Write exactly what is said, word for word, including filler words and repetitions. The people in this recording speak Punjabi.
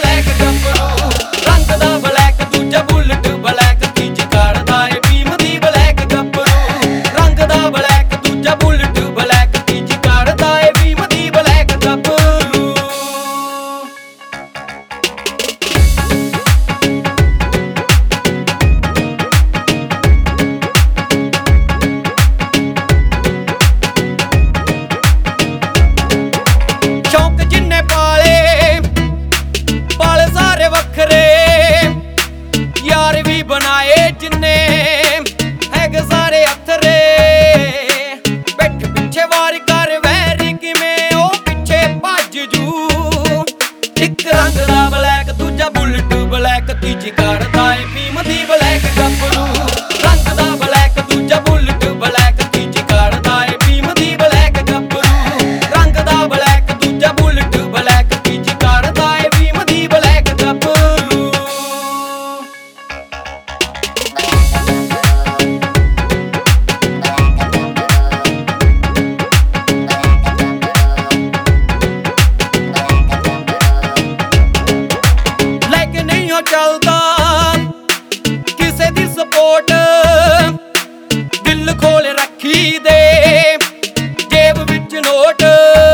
ਬਲੈਕ ਗੱਭਰੂ ਰੰਗ ਦਾ ਬਲੈਕ ਦੂਜਾ ਬੁਲਟ ਬਲੈਕ ਤੀਜ ਕਰਦਾ ਏ ਭੀਮ ਦੀ ਬਲੈਕ ਗੱਭਰੂ ਰੰਗ ਦਾ ਬਲੈਕ ਦੂਜਾ ਬੁਲਟ ਬਲੈਕ ਤੀਜ ਕਰਦਾ ਏ ਭੀਮ ਦੀ ਬਲੈਕ ਗੱਭਰੂ। ਸ਼ੌਂਕ ਜਿੰਨੇ ਪਾਲੇ ਪਾਲੇ ਸਾਰੇ ਵੱਖਰੇ ਯਾਰ ਵੀ ਬਣਾਏ ਜਿੰਨੇ ਹੈਗੇ ਸਾਰੇ ਅਥਰੇ ਬੈਠ ਪਿੱਛੇ ਵਾਰ ਕਰ ਵੈਰੀ ਕਿਵੇਂ ਉਹ ਪਿੱਛੇ ਭੱਜ ਜੂ ਇੱਕ ਰੰਗ ਦਾ ਬਲੈਕ ਦੂਜਾ ਬੁਲਟ ਬਲੈਕ ਤੀਜੀ ਕਰਦਾ ਏ ਭੀਮ ਦੀ ਬਲੈਕ ਗੱਭਰੂ ਰੰਗ ਦਾ ਬਲੈਕ ਦੂਜਾ ਬੁਲਟ ਬਲੈਕ ਤੀਜੀ ਕਰਦਾ ਏ ਭੀਮ ਦੀ ਬਲੈਕ ਗੱਭਰੂ ਰੰਗ ਦਾ ਬਲੈਕ ਦੂਜਾ ਬੁਲਟ ਬਲੈਕ ਤੀਜੀ ਕਰਦਾ ਏ ਭੀਮ ਦੀ ਬਲੈਕ ਗੱਭਰੂ। ਲੈ ਕੇ ਨਹੀਂ ਹੋ ਚੱਲਦਾ ਕਿਸੇ ਦੀ ਸਪੋਰਟ ਦਿਲ ਖੋਲ ਰੱਖੀ ਦੇ ਜੇਬ ਵਿੱਚ ਨੋਟ